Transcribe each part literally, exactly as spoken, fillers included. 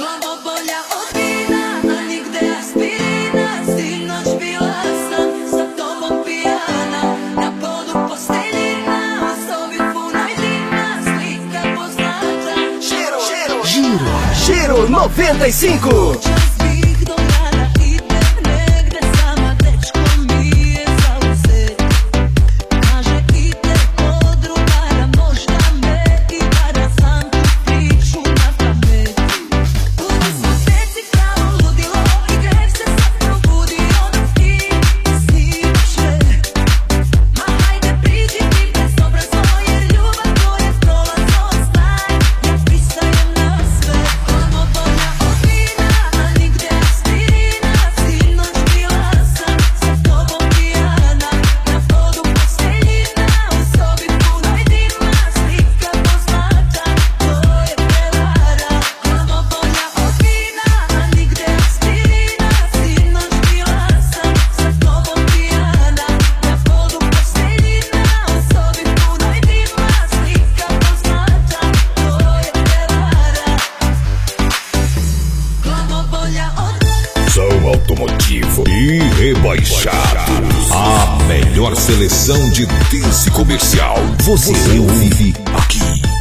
Glavobolja od vina, a nigde aspirina. Sinoć bila sam sa tobom pijana, na podu posteljina, sobi punoj dima, slika poznata. Giro, giro, giro, giro noventa e cinco. Automotivo e rebaixados. A melhor seleção de dance comercial. Você ouve aqui.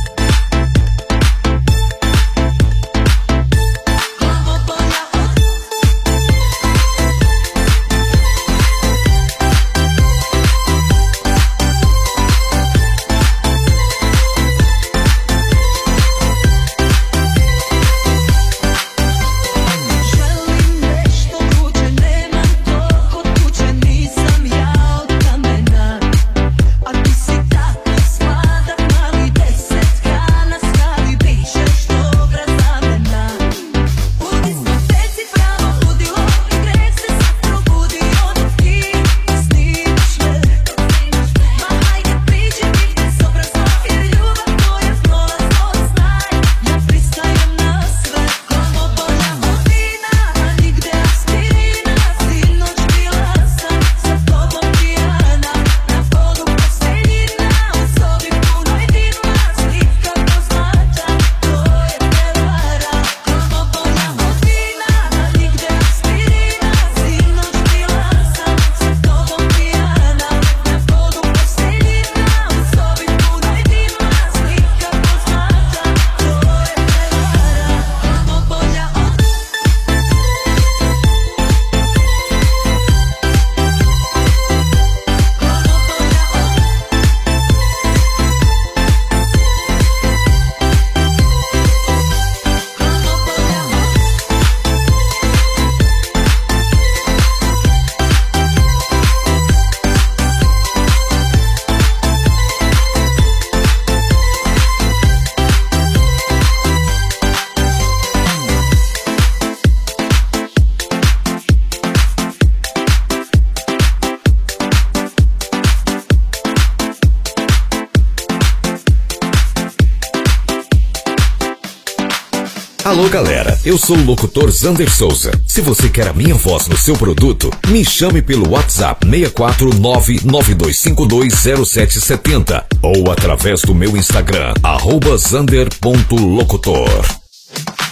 Alô galera, eu sou o locutor Zander Souza. Se você quer a minha voz no seu produto, me chame pelo WhatsApp seis quatro nove nove dois cinco dois zero sete sete zero ou através do meu Instagram, arroba zander ponto locutor.